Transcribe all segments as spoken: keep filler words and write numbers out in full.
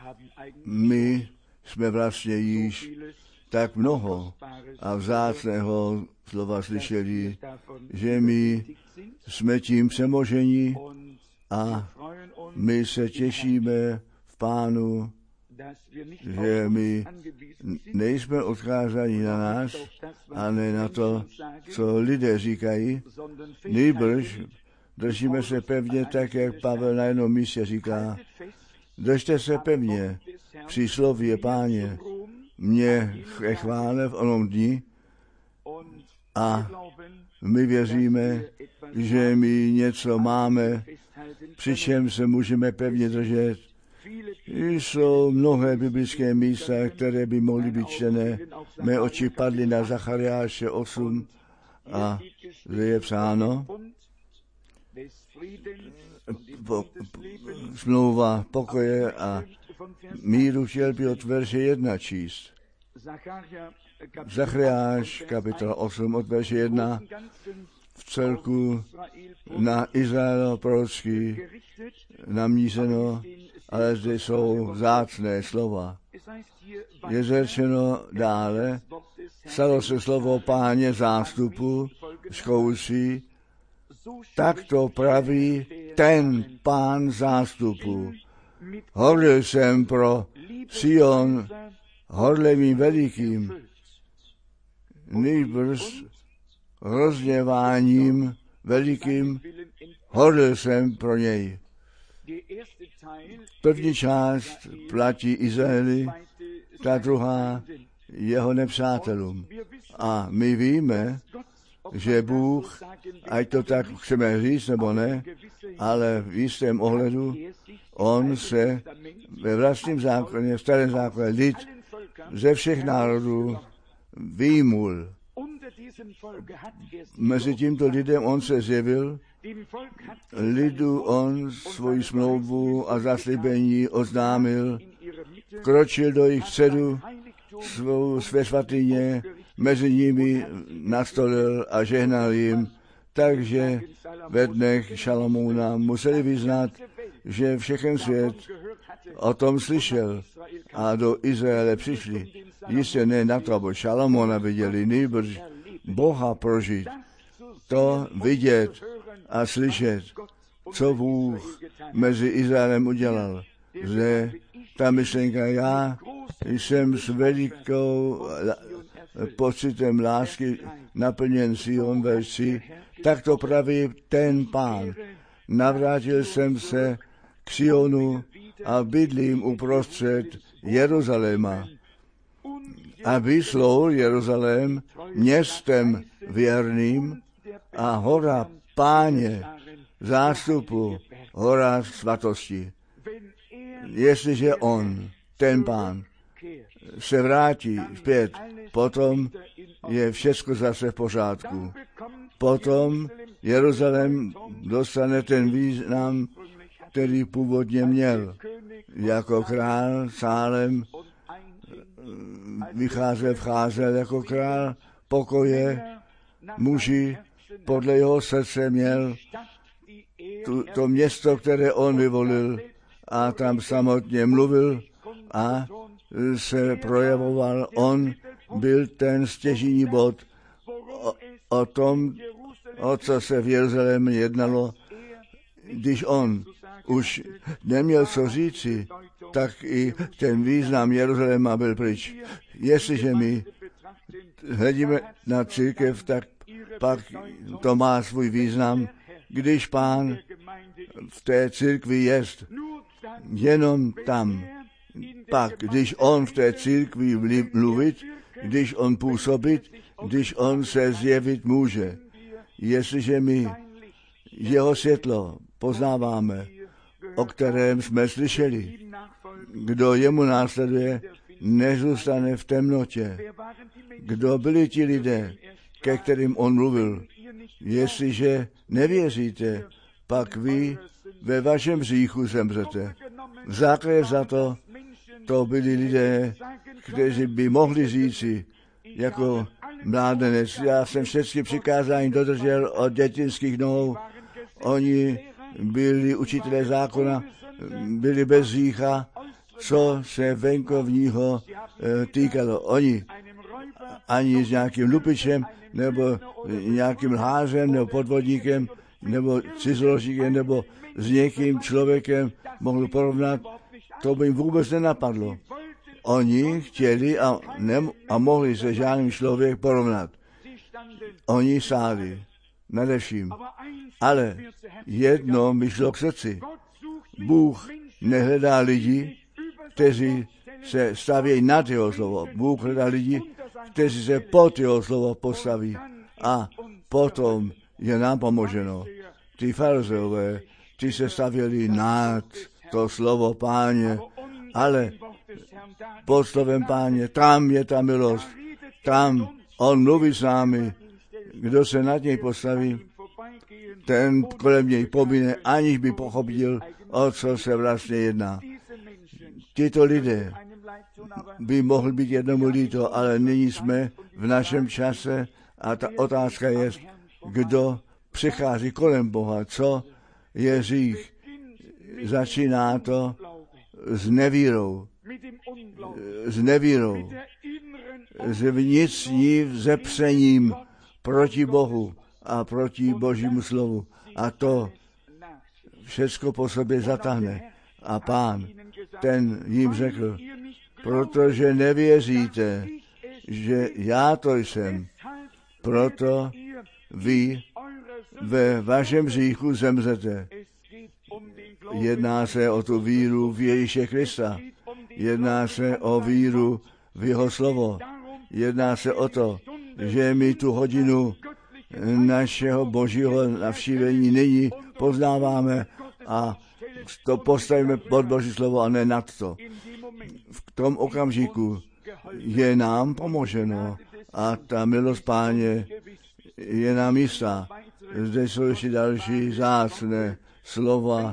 my jsme vlastně již tak mnoho a vzácného slova slyšeli, že my jsme tím přemoženi a my se těšíme v Pánu, že my nejsme odkázáni na nás a ne na to, co lidé říkají, nýbrž držíme se pevně tak, jak Pavel na jednom místě říká. Držte se pevně při slově Páně. Mě chvále v onom dni a my věříme, že my něco máme, přičem se můžeme pevně držet. Jsou mnohé biblické místa, které by mohly být čtené. Mé oči padly na Zachariáše osm a zde je psáno, po, smlouva pokoje a míru chtěl by od verše jedna číst. Zachariáš kapitola osm od verše jedna v celku na Izrael prorocky namířeno, ale zde jsou vzácné slova. Je řečeno dále, stalo se slovo Páně zástupu, zkouší, tak to praví ten Pán zástupu. Horlil jsem pro Sion horlivým velikým, nýbrž rozněváním velikým, horlil jsem pro něj. První část platí Izraeli, ta druhá jeho nepřátelům. A my víme, že Bůh, ať to tak chceme říct nebo ne, ale v jistém ohledu, on se ve vlastním zákoně, v starém zákoně, lid ze všech národů vyjmul. Mezi tímto lidem on se zjevil, lidu on svoji smlouvu a zaslíbení oznámil, kročil do jejich středu, svou své svatyně, mezi nimi nastolil a žehnal jim, takže ve dnech Šalamouna museli vyznat, že všechen svět o tom slyšel a do Izraele přišli. Jistě ne na to, aby Šalamona viděli, nýbrž Boha prožít, to vidět a slyšet, co Bůh mezi Izraelem udělal. Že ta myšlenka, já jsem s velikou pocitem lásky naplněn Sion verši, tak to praví ten Pán. Navrátil jsem se k Sionu a bydlím uprostřed Jeruzaléma. A vyslou Jeruzalém městem věrným a hora Páně zástupu, hora svatosti. Jestliže on, ten Pán, se vrátí zpět, potom je všechno zase v pořádku. Potom Jeruzalém dostane ten význam, který původně měl. Jako král Sálem vycházel, vcházel jako král pokoje, muži podle jeho srdce měl tu, to město, které on vyvolil a tam samotně mluvil a se projevoval. On byl ten stěžejní bod o, o tom, o co se v Jeruzalémě jednalo. Když on už neměl co říci, tak i ten význam Jeruzaléma byl pryč. Jestliže my hledíme na církev, tak pak to má svůj význam. Když Pán v té církvi jest, jenom tam, pak, když on v té církvi mluvit, když on působit, když on se zjevit může. Jestliže my jeho světlo poznáváme, o kterém jsme slyšeli, kdo jemu následuje, nezůstane v temnotě. Kdo byli ti lidé, ke kterým on mluvil? Jestliže nevěříte, pak vy ve vašem hříchu zemřete. V základě za to, to byli lidé, kteří by mohli říci, jako mládenec, já jsem všechny přikázání dodržel od dětinských nohou, oni byli učitelé zákona, byli bez hřícha, co se venkovního e, týkalo. Oni ani s nějakým lupičem, nebo nějakým lhářem, nebo podvodníkem, nebo cizoložíkem, nebo s někým člověkem mohl porovnat, to by jim vůbec nenapadlo. Oni chtěli a, ne, a mohli se žádným člověk porovnat. Oni sáli, nadevším. Ale jedno mi šlo k srdci. Bůh nehledá lidi, kteří se stavějí nad jeho slovo. Bůh hledá lidi, kteří se pod jeho slovo postaví. A potom je nám pomoženo. Ty farizeové, ty se stavěli nad to slovo Páně, ale pod slovem Páně, tam je ta milost, tam on mluví s námi. Kdo se nad něj postaví, ten kolem něj pomine, aniž by pochopil, o co se vlastně jedná. Tito lidé by mohl být jednomu líto, ale nyní jsme v našem čase a ta otázka je, kdo přichází kolem Boha, co je řích. Začíná to s nevírou. S nevírou. S vnitřním zepřením proti Bohu a proti Božímu slovu. A to všecko po sobě zatáhne. A Pán, ten jim řekl, protože nevěříte, že já to jsem, proto vy ve vašem hříchu zemřete. Jedná se o tu víru v Ježíše Krista. Jedná se o víru v jeho slovo. Jedná se o to, že my tu hodinu našeho božího navštívení nyní poznáváme a to postavíme pod Boží slovo a ne nad to. V tom okamžiku je nám pomoženo a ta milost Páně je nám jistá. Zde jsou ještě další vzácné slova.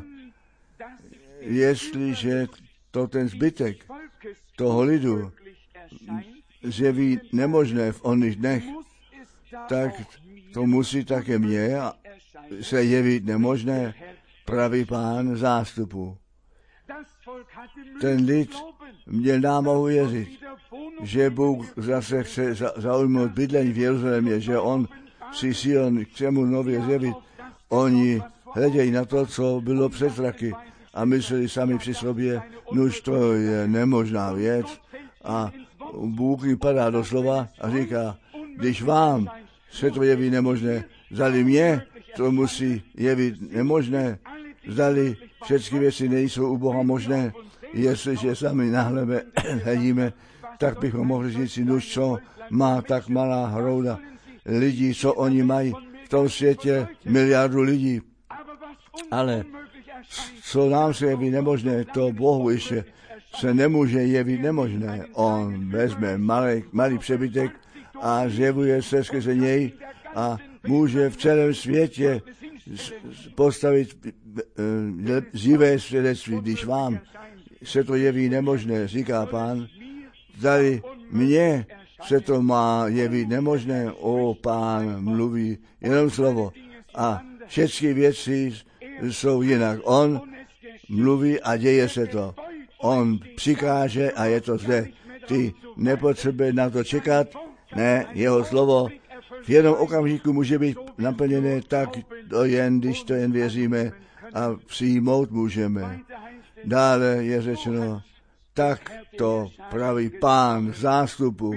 Jestliže to ten zbytek toho lidu zjeví nemožné v oných dnech, tak to musí také mně se jevit nemožné, pravý Pán zástupu. Ten lid měl námahu věřit, že Bůh zase chce zaujmout bydlení v Jeruzalémě, že on si Sion chce mu nově zjevit. Oni hledějí na to, co bylo před zraky a mysleli sami při sobě, nuž to je nemožná věc. A Bůh jim padá do slova a říká, když vám se to jeví nemožné, zdali mě to musí jevit nemožné, zdali všechny věci nejsou u Boha možné, jestliže sami náhle hledíme, tak bychom mohli říct si, nuž co má tak malá hrouda lidí, co oni mají v tom světě, miliardu lidí. Ale co nám se jeví nemožné, to Bohu ještě se nemůže jevit nemožné. On vezme malý, malý přebytek a zjevuje se skrze něj a může v celém světě postavit živé svědectví. Když vám se to jeví nemožné, říká Pán, zdali mně se to má jevit nemožné, o Pán mluví jenom slovo a všechny věci jsou jinak. On mluví a děje se to. On přikáže a je to zde. Ty nepotřebuje na to čekat, ne, jeho slovo v jednom okamžiku může být naplněné, tak to jen, když to jen věříme a přijmout můžeme. Dále je řečeno, tak to praví Pán zástupu.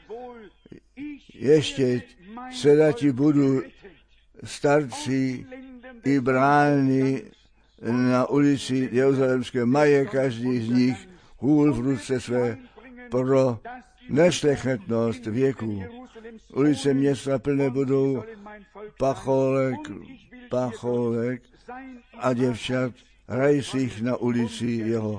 Ještě sedati budu starci i brány na ulici Jeruzalémské, mají každý z nich hůl v ruce své pro nešlechetnost věku. Ulice města plné budou pacholek, pacholek a děvčat rajsích na ulici jeho.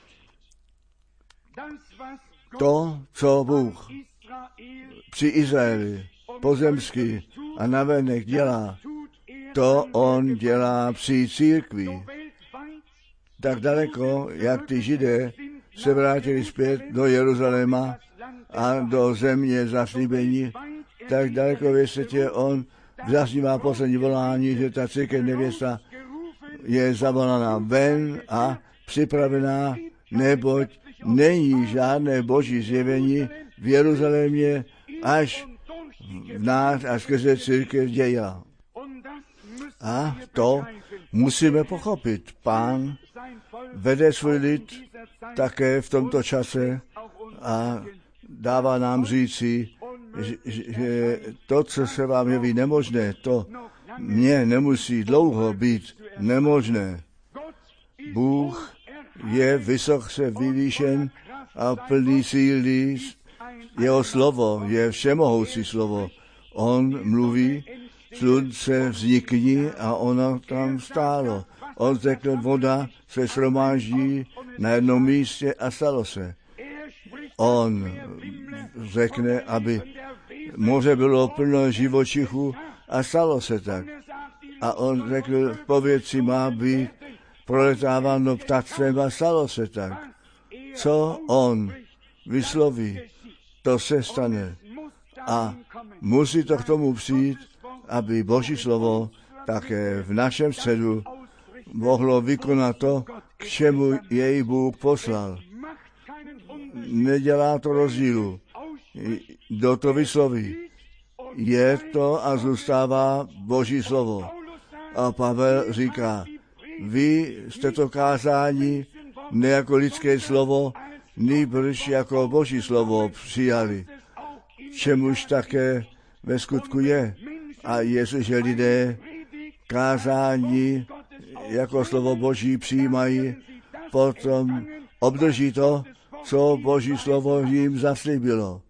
To, co Bůh při Izraeli pozemsky a navenek dělá, to on dělá při církvi. Tak daleko, jak ty Židé se vrátili zpět do Jeruzaléma a do země zaslíbení, tak daleko ve světě on zaznívá poslední volání, že ta církev nevěsta je zavolaná ven a připravená, neboť není žádné boží zjevení v Jeruzalémě až v nás a skrze církev dělá. A to musíme pochopit. Pán vede svůj lid také v tomto čase a dává nám říci, že, že to, co se vám jeví nemožné, to mně nemusí dlouho být nemožné. Bůh je vysoce vyvýšen a plný síly. Jeho slovo je všemohoucí slovo. On mluví, slunce vznikni a ono tam stálo. On řekl, voda se shromáždí na jednom místě a stalo se. On řekne, aby moře bylo plno živočichů a stalo se tak. A on řekl, pověci má být proletáváno ptactvem a stalo se tak. Co on vysloví, to se stane. A musí to k tomu přijít, aby Boží slovo také v našem středu mohlo vykonat to, k čemu jej Bůh poslal. Nedělá to rozdílu. Kdo to vysloví? Je to a zůstává Boží slovo. A Pavel říká, vy jste to kázání ne jako lidské slovo, nýbrž jako Boží slovo přijali, čemuž také ve skutku je. A jestliže lidé kázání jako slovo Boží přijímají, potom obdrží to, co Boží slovo jim zaslíbilo.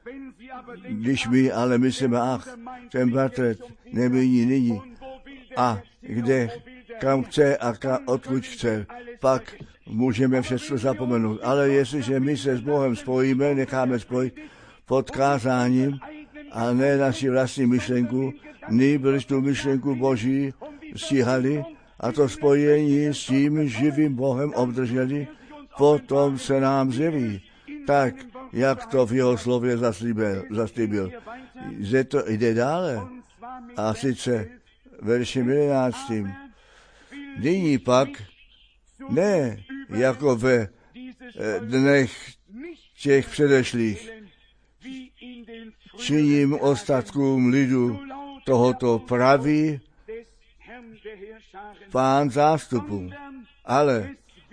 Když my ale myslíme, ach, ten bratr nemění nyní a kde, kam chce a kam, odkud chce, pak můžeme všechno zapomenout. Ale jestliže my se s Bohem spojíme, necháme spojit pod kázáním a ne naši vlastní myšlenku, nýbrž tu myšlenku Boží stíhali a to spojení s tím živým Bohem obdrželi, potom se nám zjeví, tak, jak to v jeho slově zaslíbil. zaslíbil. Jde to jde dále. A sice veršem jedenáctým. Nyní pak, ne jako ve dnech těch předešlých, činím ostatkům lidu tohoto praví Pán zástupu, ale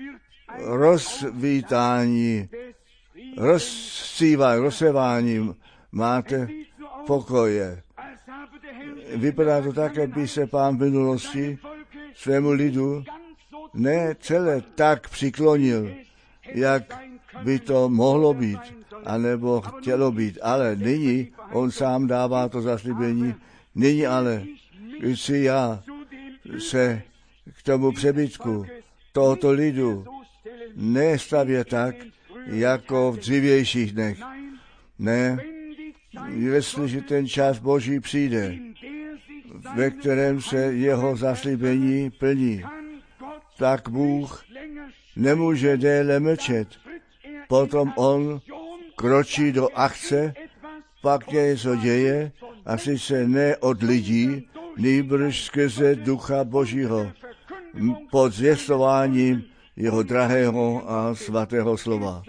rozvítání, rozsívání, rozseváním máte pokoje. Vypadá to tak, aby se Pán v minulosti svému lidu ne celé tak přiklonil, jak by to mohlo být, anebo chtělo být. Ale nyní on sám dává to zaslíbení. Nyní ale chci já se k tomu přebytku tohoto lidu nestavět tak, jako v dřívějších dnech. Ne, jestliže ten čas Boží přijde, ve kterém se jeho zaslíbení plní, tak Bůh nemůže déle mlčet. Potom on kročí do akce, pak něco děje, a sice ne od lidí, nýbrž skrze Ducha Božího, pod zvěstováním jeho drahého a svatého slova.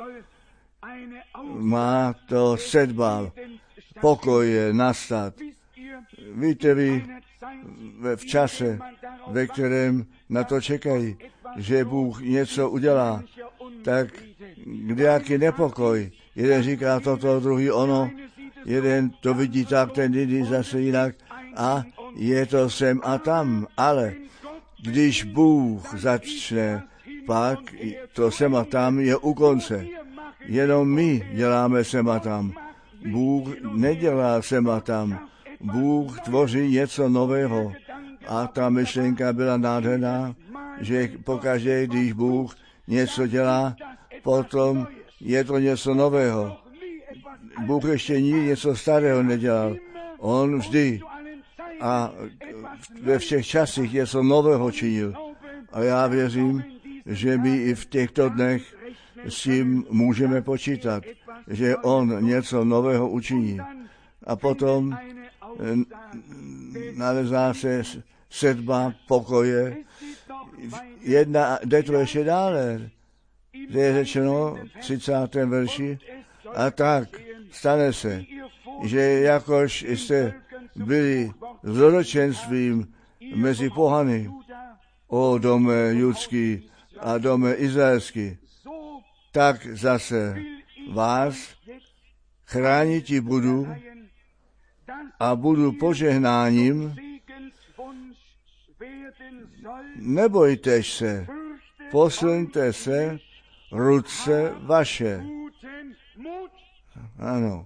Má to sedba pokoje nastat. Víte vy, v čase, ve kterém na to čekají, že Bůh něco udělá, tak kdejaký nepokoj. Jeden říká toto, druhý ono, jeden to vidí tak, ten jiný zase jinak a je to sem a tam. Ale když Bůh začne, pak to sem a tam je u konce. Jenom my děláme sem a tam. Bůh nedělá sem a tam. Bůh tvoří něco nového. A ta myšlenka byla nádherná, že pokaždé, když Bůh něco dělá, potom je to něco nového. Bůh ještě nikdy něco starého nedělal. On vždy a ve všech časech něco nového činil. A já věřím, že my i v těchto dnech s tím můžeme počítat, že on něco nového učiní. A potom nalezá se sedba pokoje. Jedna, jde to ještě dále. kde je řečeno v třicátém verši, a tak stane se, že jakož jste byli zloročenstvím mezi pohany, o dome judský a dome izraelský, tak zase vás chrániti budu a budu požehnáním. Nebojte se, posuňte se, ruce vaše. Ano,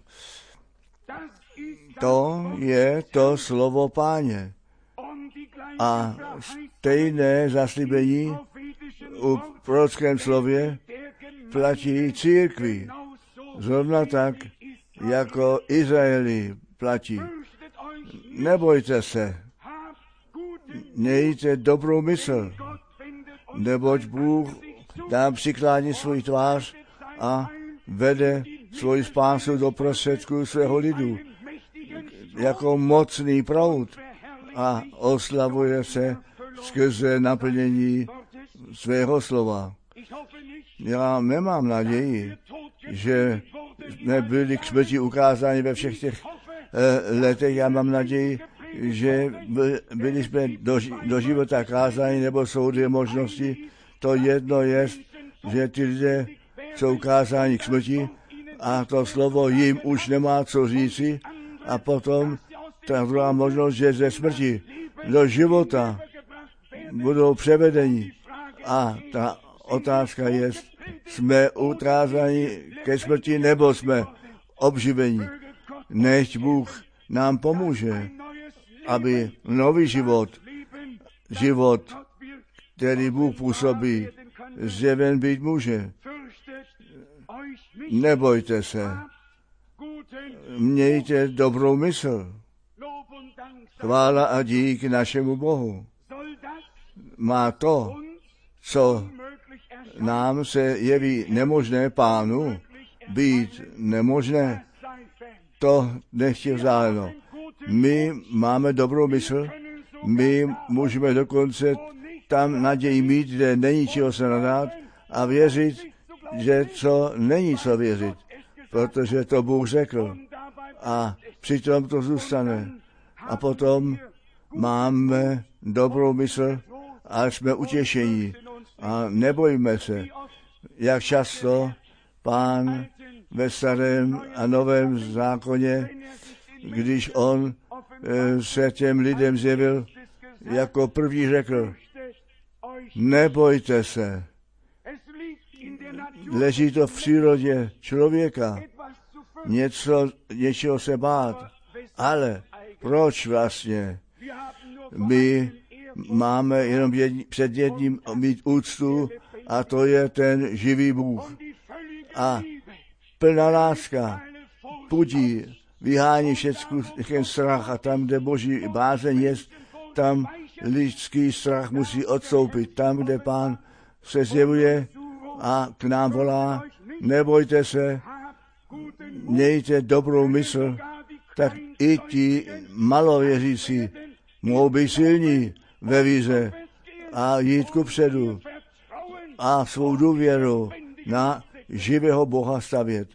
to je to slovo Páně. A stejné zaslíbení u prorockém slově platí církvi. Zrovna tak, jako Izraeli platí. Nebojte se, mějte dobrou mysl, neboť Bůh nám přiklání svůj tvář a vede svoji spásu do prostředků svého lidu jako mocný proud a oslavuje se skrze naplnění svého slova. Já nemám naději, že jsme byli k smrti ukázáni ve všech těch eh, letech. Já mám naději, že byli jsme do, do života kázáni, nebo jsou dvě možnosti. To jedno je, že ty lidé jsou kázáni k smrti a to slovo jim už nemá co říci, a potom ta druhá možnost, že ze smrti do života budou převedeni. A ta otázka je, jsme ukázáni ke smrti, nebo jsme obživeni. Nechť Bůh nám pomůže, aby nový život, život, který Bůh působí, zjeven být může. Nebojte se, mějte dobrou mysl. Chvála a dík našemu Bohu. Má to, co nám se jeví nemožné Pánu, být nemožné, to nechtěl vzájemno. My máme dobrou mysl, my můžeme dokonce tam naději mít, kde není čeho se nadát, a věřit, že co není co věřit, protože to Bůh řekl a přitom to zůstane. A potom máme dobrou mysl a jsme utěšení a nebojíme se, jak často Pán ve starém a novém zákoně, když on se těm lidem zjevil, jako první řekl, nebojte se. Leží to v přírodě člověka, něco, něčeho se bát, ale proč vlastně? My máme jenom jedni, před jedním mít úctu, a to je ten živý Bůh. A plná láska budí, vyhání všechny strach, a tam, kde Boží bázeň je, tam lidský strach musí odstoupit. Tam, kde Pán se zjevuje a k nám volá, nebojte se, mějte dobrou mysl, tak i ti malověřící mohou být silní ve víře a jít kupředu a svou důvěru na živého Boha stavět.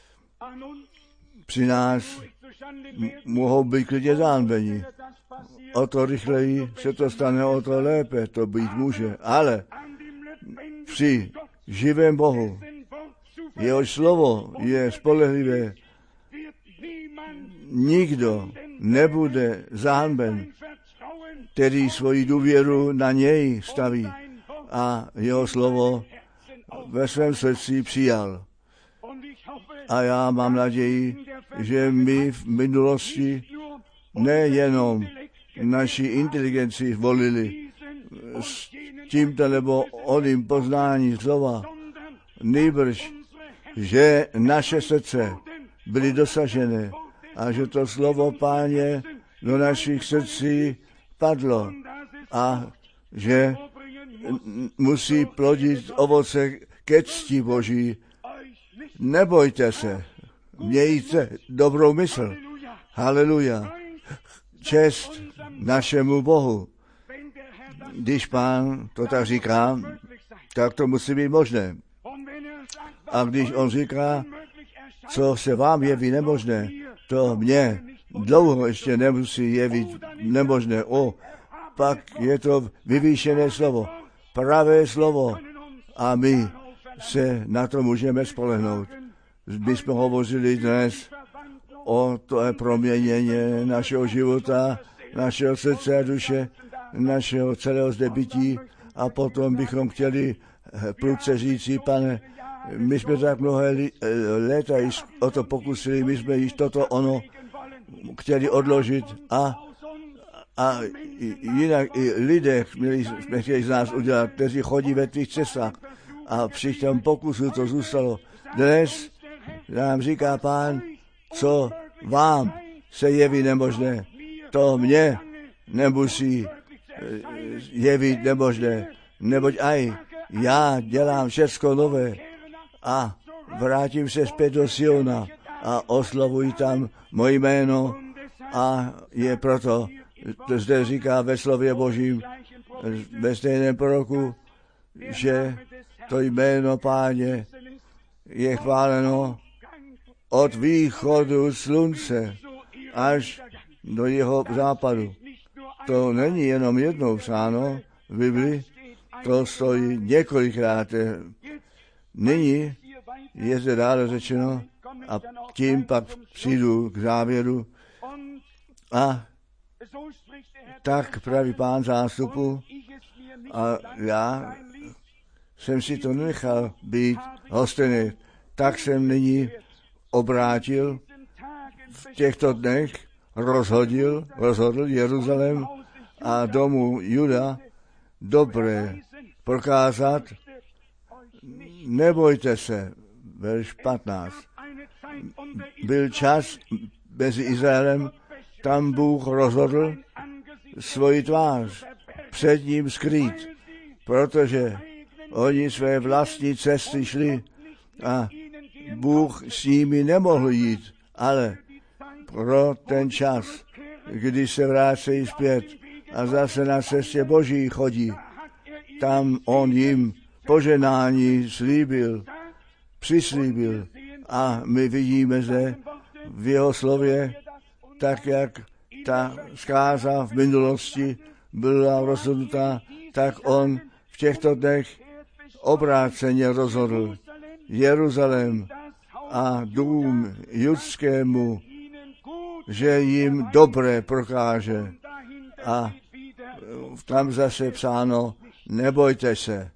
Při nás mohou být klidně zánbeni. O to rychleji se to stane, o to lépe to být může. Ale při živém Bohu, jehož slovo je spolehlivé, nikdo nebude zahanben, který svoji důvěru na něj staví a jeho slovo ve svém srdci přijal. A já mám naději, že my v minulosti nejenom naši inteligenci volili s tímto nebo oným poznání slova, nýbrž, že naše srdce byly dosažené a že to slovo Páně do našich srdcí padlo a že musí plodit ovoce ke cti Boží. Nebojte se, mějte dobrou mysl. Haleluja. Čest našemu Bohu. Když Pán to tak říká, tak to musí být možné. A když on říká, co se vám jeví nemožné, to mně dlouho ještě nemusí jevit nemožné. O, pak je to vyvýšené slovo, pravé slovo a my se na to můžeme spolehnout. My jsme hovořili dnes o to proměnění našeho života, našeho srdce a duše, našeho celého zde bytí a potom bychom chtěli prudce říci, pane, my jsme tak mnohé léta již o to pokusili, my jsme již toto ono chtěli odložit a, a jinak i lidé měli, jsme chtěli z nás udělat, kteří chodí ve tvých cestách a při tom pokusu to zůstalo. Dnes nám říká Pán, co vám se jeví nemožné, to mně nemusí jevit nemožné, neboť aj já dělám všecko nové a vrátím se zpět do Siona a oslovuji tam moje jméno a je proto, to zde říká ve slově Božím, ve stejném proroku, že to jméno Páně je chváleno od východu slunce až do jeho západu. To není jenom jednou psáno v Bibli, to stojí několikrát. Nyní je zde dále řečeno a tím pak přijdu k závěru a tak praví Pán zástupu a já jsem si to nenechal být hostený, tak jsem nyní obrátil v těchto dnech, rozhodil, rozhodl Jeruzalém a domu Juda dobré prokázat, nebojte se, verš patnáct. Byl čas mezi Izraelem, tam Bůh rozhodl svoji tvář před ním skrýt, protože oni své vlastní cesty šli a Bůh s nimi nemohl jít, ale pro ten čas, kdy se vrácejí zpět a zase na cestě Boží chodí, tam on jim poženání slíbil, přislíbil a my vidíme zde v jeho slově, tak jak ta zkáza v minulosti byla rozhodnutá, tak on v těchto dnech obráceně rozhodl Jeruzalém a dům judskému, že jim dobré prokáže. A tam zase psáno, nebojte se,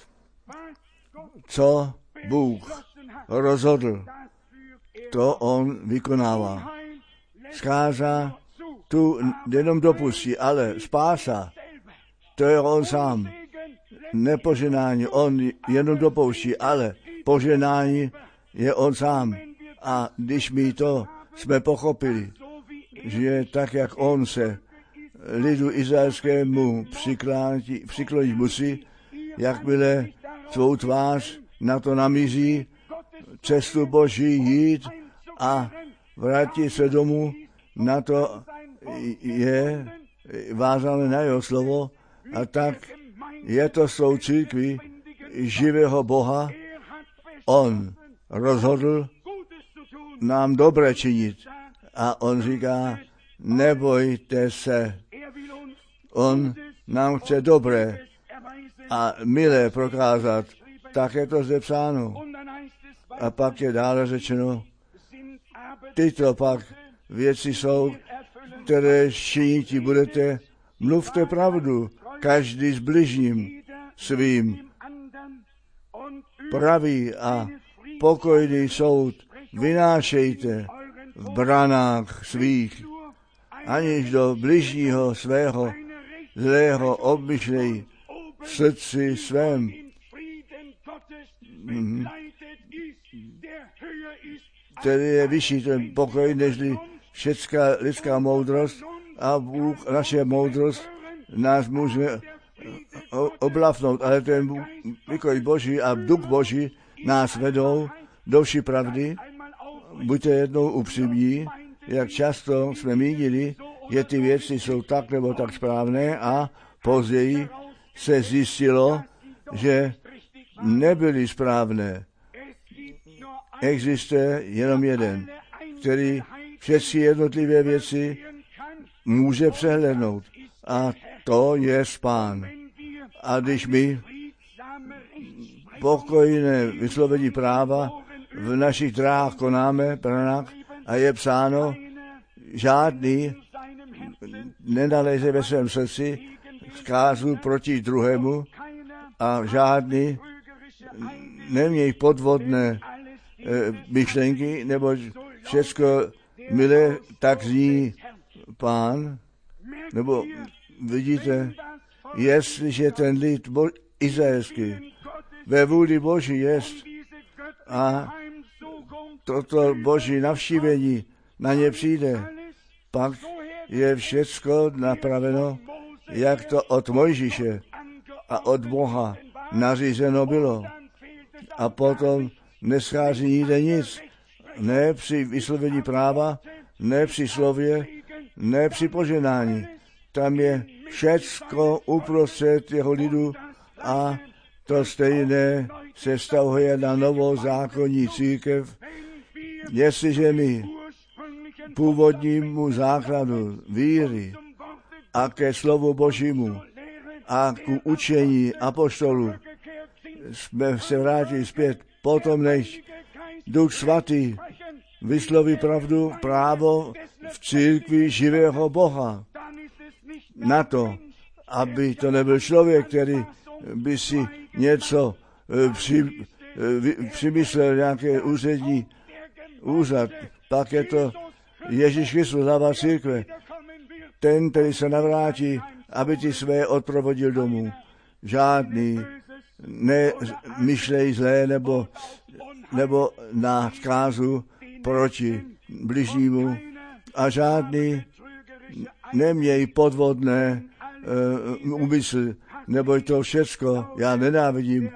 co Bůh rozhodl, to on vykonává. Zkáza tu jenom dopustí, ale spása, to je on sám. Nepoženání, on jenom dopouští, ale poženání je on sám. A když my to jsme pochopili, že tak, jak on se lidu izraelskému přiklonit musí, jakmile svou tvář na to namíří, cestu Boží jít a vrátit se domů, na to je vázané na jeho slovo a tak je to s tou církví živého Boha. On rozhodl nám dobré činit a on říká, nebojte se. On nám chce dobré a milé prokázat. Tak je to zde psáno. A pak je dále řečeno, tyto pak věci jsou, které činiti budete, mluvte pravdu, každý s bližním svým. Pravý a pokojný soud vynášejte v branách svých, aniž do bližního svého zlého obmyšlej v srdci svém. Mm. Tedy je vyšší ten pokoj, nežli všecká lidská moudrost a Bůh, naše moudrost, nás může oblafnout, ale ten výkon Boží a duch Boží nás vedou do vší pravdy. Buďte jednou upřímní, jak často jsme mínili, že ty věci jsou tak nebo tak správné a později se zjistilo, že nebyly správné. existuje jenom jeden, který všechny jednotlivé věci může přehlédnout. A to je Pán. A když my pokojné vyslovení práva v našich dráhách konáme, pranách, a je psáno, žádný nenaleze ve svém srdci zkázu proti druhému a žádný neměj podvodné e, myšlenky, nebo všecko milé, tak zní Pán. Nebo vidíte, jestliže ten lid bo- izraelský ve vůli Boží jest a toto Boží navštívení na ně přijde, pak je všecko napraveno, jak to od Mojžíše a od Boha nařízeno bylo. A potom neschází nikde nic. Ne při vyslovení práva, ne při slově, ne při poženání. Tam je všecko uprostřed jeho lidu a to stejné se vztahuje na novou zákonní církev. Jestliže my původnímu základu víry a ke slovu Božímu a k učení apoštolů jsme se vrátili zpět, potom nech Duch Svatý vysloví pravdu, právo v církvi živého Boha. Na to, aby to nebyl člověk, který by si něco při, přimyslel, nějaké úřední úřad. Pak je to Ježíš Kristus, hlava církve. Ten, který se navrátí, aby ty své odprovodil domů. Žádný nemyšlej zlé nebo, nebo na zkázu proti bližnímu a žádný neměj podvodné uh, úmysl, nebo to všecko, já nenávidím,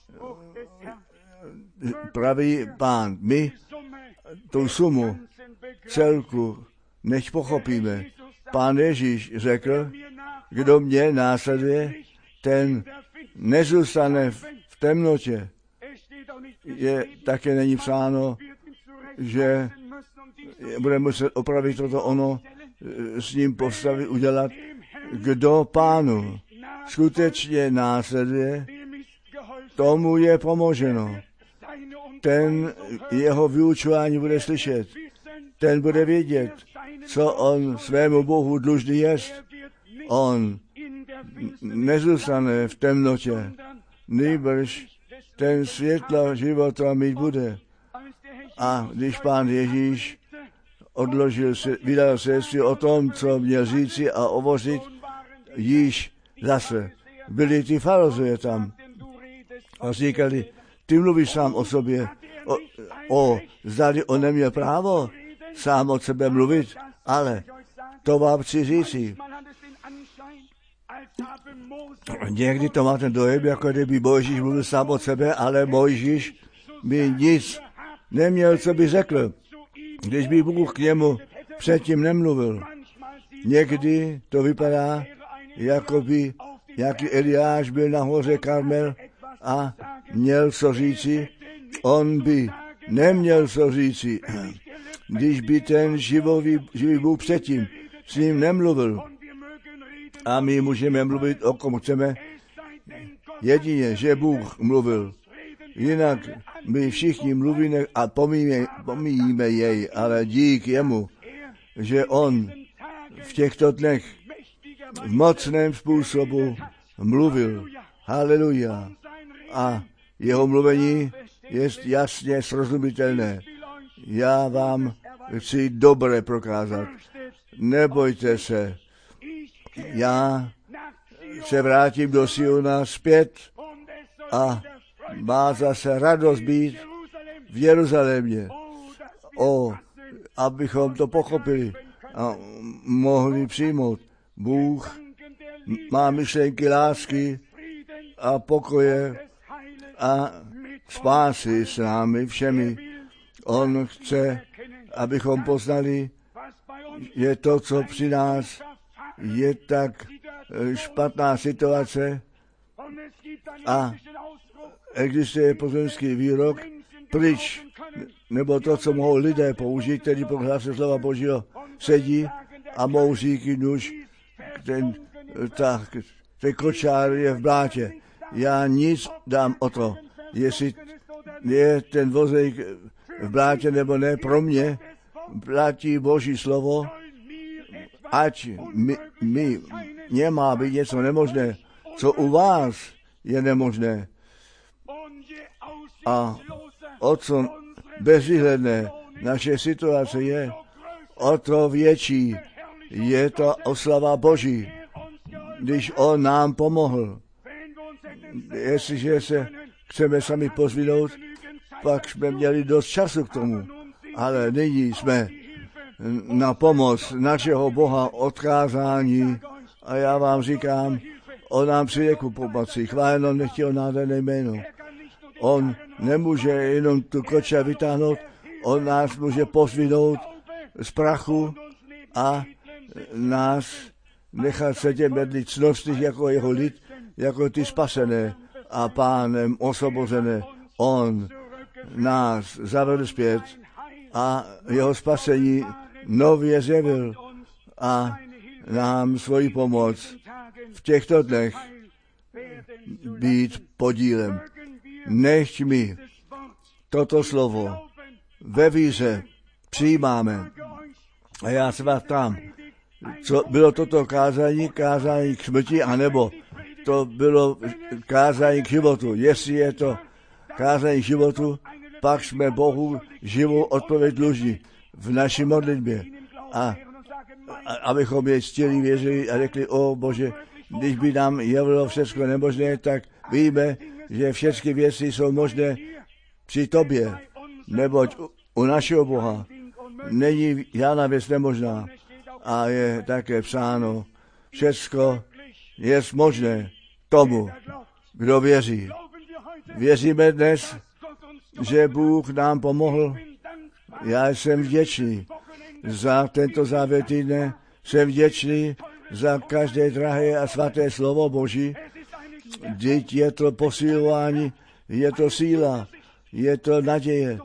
pravý Pán. My tu sumu celku nech pochopíme. Pán Ježíš řekl, kdo mě následuje, ten nezůstane v temnotě. Je také není psáno, že bude muset opravit toto ono, s ním postavit, udělat. Kdo Pánu skutečně následuje, tomu je pomoženo. Ten jeho vyučování bude slyšet. Ten bude vědět, co on svému Bohu dlužný jest. On nezůstane v temnotě, nýbrž ten světlo života mít bude. A když Pán Ježíš odložil se, vydal svědectví o tom, co měl říci a ovořit, již zase byli ty farizeje tam a říkali, ty mluvíš sám o sobě, o, o zdali on neměl právo sám od sebe mluvit, ale to vám chci říci. Někdy to má ten dojem, jako kdyby Mojžíš mluvil sám od sebe, ale Mojžíš by nic neměl, co by řekl, když by Bůh k němu předtím nemluvil. Někdy to vypadá, jako by jaký Eliáš byl na hoře Karmel a měl co říci, on by neměl co říci, když by ten živový, živý Bůh předtím s ním nemluvil. A my můžeme mluvit, o kom chceme, jedině, že Bůh mluvil. Jinak my všichni mluvíme a pomíjíme, pomíjíme jej, ale dík jemu, že on v těchto dnech v mocném způsobu mluvil. Haleluja. A jeho mluvení je jasně srozumitelné. Já vám chci dobré prokázat. Nebojte se. Já se vrátím do Siona zpět a má zase radost být v Jeruzalémě. O, abychom to pochopili a mohli přijmout. Bůh má myšlenky lásky a pokoje a spásy s námi všemi. On chce, abychom poznali, je to, co při nás je tak špatná situace a existuje pozemský výrok, pryč nebo to, co mohou lidé použít, kteří pro hlase slova Božího sedí a mohou říkat, nuž, ten, ta, ten kočár je v blátě. Já nic dám o to, jestli je ten vozejk v blátě nebo ne, pro mě platí Boží slovo, ať mi, mi nemá být něco nemožné, co u vás je nemožné. A o co bezvýhledné naše situace je, o to větší je to oslava Boží, když on nám pomohl. Jestliže se chceme sami pozvinout, pak jsme měli dost času k tomu. Ale nyní jsme na pomoc našeho Boha odkázání a já vám říkám, on nám přijde ku pomoci. Chváleno nechtěl nádherné jméno. On nemůže jenom tu koča vytáhnout, on nás může pozvinout z prachu a nás nechat sedět medli cnostných jako jeho lid, jako ty spasené a Pánem osvobozené. On nás zavedl zpět a jeho spasení nově zjevil a nám svoji pomoc v těchto dnech být podílem. Nechť mi toto slovo ve víře přijímáme. A já se vás ptám, co bylo toto kázání, kázání k smrti, anebo to bylo kázání k životu. Jestli je to kázání k životu, pak jsme Bohu živou odpověď dlužní v naší modlitbě. A, a abychom je ctili, věřili a řekli, o Bože, když by nám jevilo všechno nemožné, tak víme, že všechny věci jsou možné při tobě, neboť u, u našeho Boha není žádná věc nemožná. A je také psáno, všecko je možné tomu, kdo věří. Věříme dnes, že Bůh nám pomohl. Já jsem vděčný za tento závěr týdne, jsem vděčný za každé drahé a svaté slovo Boží. Vždyť je to posilování, je to síla, je to naděje.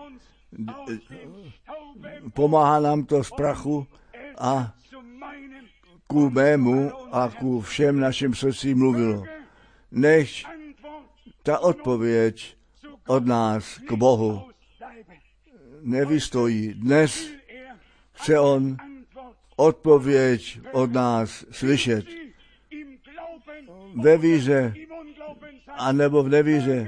Pomáhá nám to z prachu a ku mému a ku všem našim srdcím mluvilo. Nech ta odpověď od nás k Bohu nevystojí. Dnes chce on odpověď od nás slyšet. Ve víře anebo v nevíře.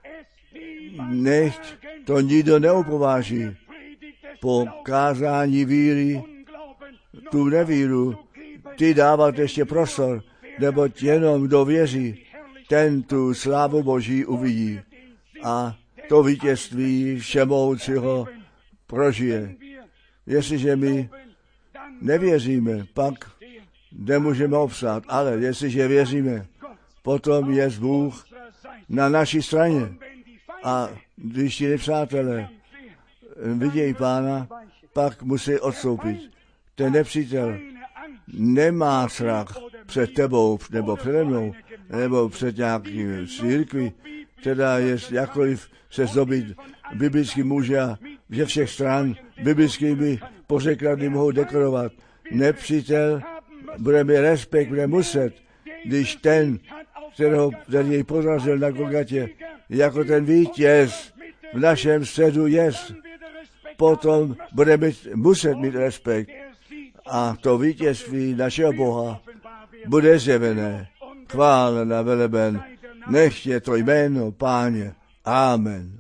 Nechť to nikdo neupováží. Po kázání víry tu nevíru ty dávat ještě prostor, neboť jenom kdo věří, ten tu slávu Boží uvidí a to vítězství všemohoucího prožije. Jestliže my nevěříme, pak nemůžeme obstát, ale jestliže věříme, potom je Bůh na naší straně. A když ti nepřátelé vidějí Pána, pak musí odstoupit. Ten nepřítel nemá strach před tebou, nebo přede mnou, nebo před nějakým církví, která je jakkoliv se zdobit biblický muže a ze všech stran biblickými pořeklady mohou dekorovat. Nepřítel bude mít respekt, bude muset, když ten, kterého, který jej podrazil na Golgatě, jako ten vítěz v našem středu jest, potom bude mít, muset mít respekt. A to vítězství našeho Boha bude zjevené. Chválen a veleben, nech je to jméno, Páně. Amen.